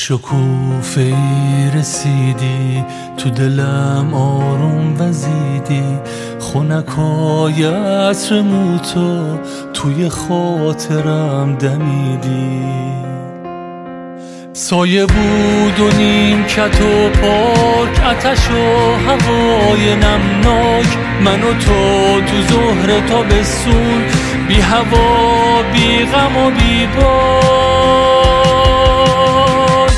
شکوفه رسیدی، تو دلم آروم وزیدی، خنکای عطر موتو توی خاطرم دمیدی. سایه بود و نیمکت و پاک، آتش و هوای نمناک، من و تو ظهر تابستون، بی هوا بی غم و بی باک.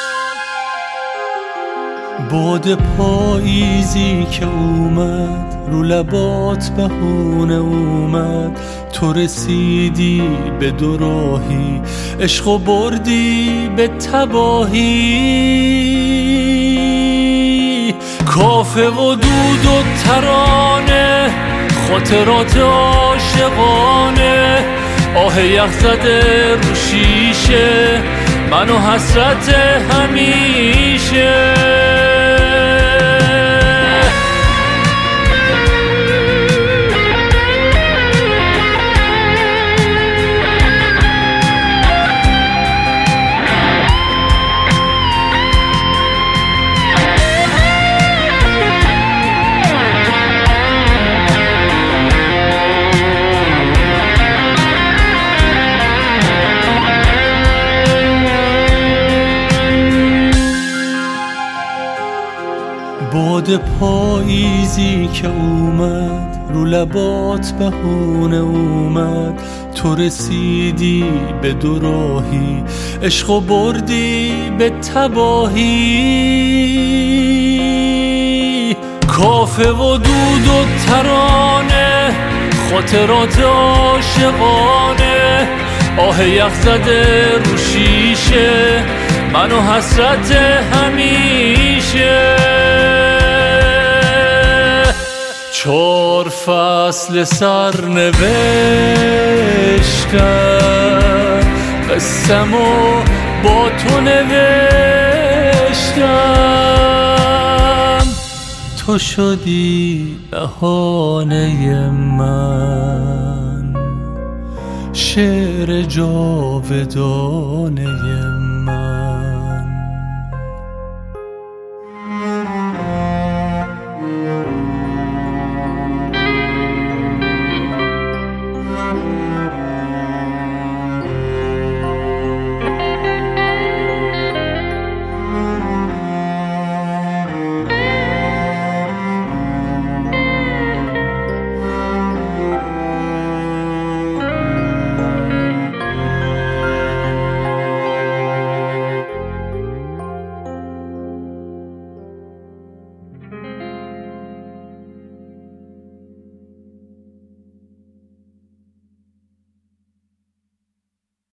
باد پاییزی که اومد، رو لبات بهونه اومد، تو رسیدی به دو راهی، عشق و بردی به تباهی. کافه و دود و ترانه، خاطرات عاشقانه، آه یخ زده رو شیشه، من و حسرت همیشه. باد پاییزی که اومد، رو لبات بهونه اومد، تو رسیدی به دو راهی، عشق و بردی به تباهی. کافه و دود و ترانه، خاطرات عاشقانه، آه یخ زده رو شیشه، من و حسرت همیشه. 4 فصل سرنوشتم، قصه‌مو با تو نوشتم، تو شدی بهانه من، شعر جاودانه من.